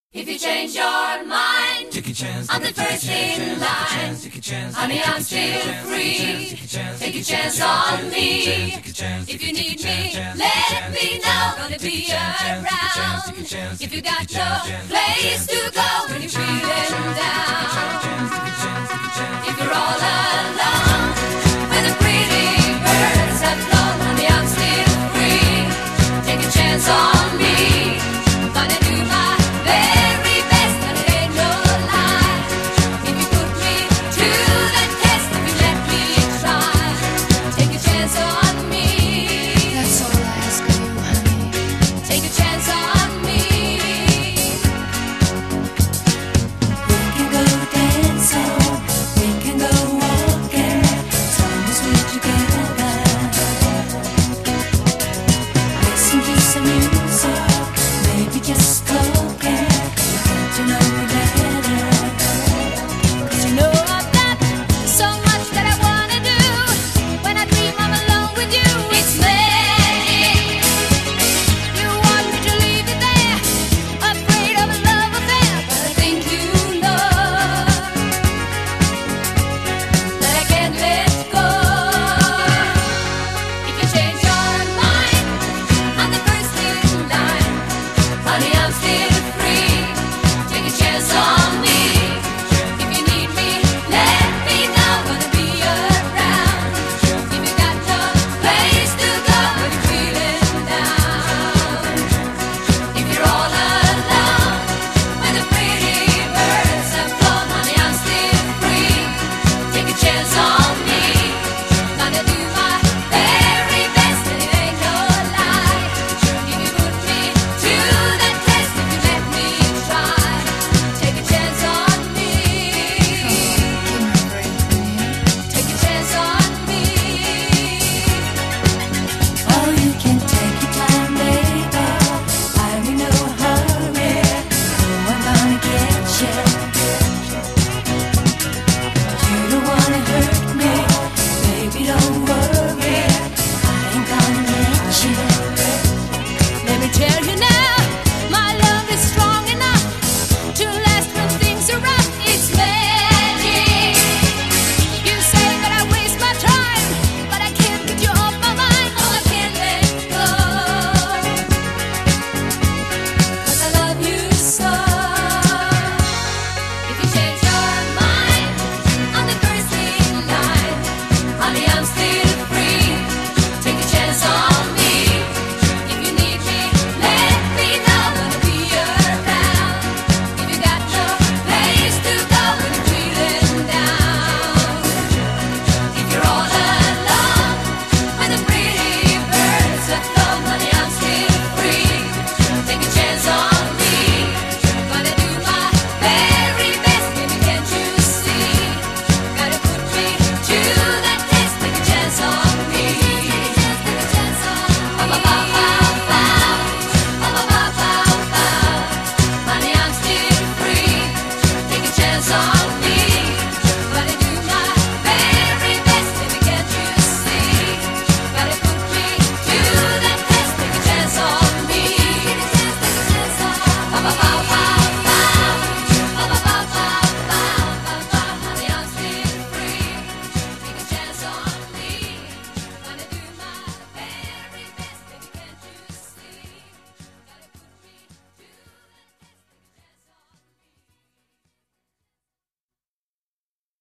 If you change your mind, take a chance, I'm the first in line. Honey, I'm still free. Take a chance on me. If you need me, let me know. Gonna be around. If you got no place to go when you're feeling down. If you're all alone, when the pretty birds have flown, honey, I'm still free. Take a chance on me.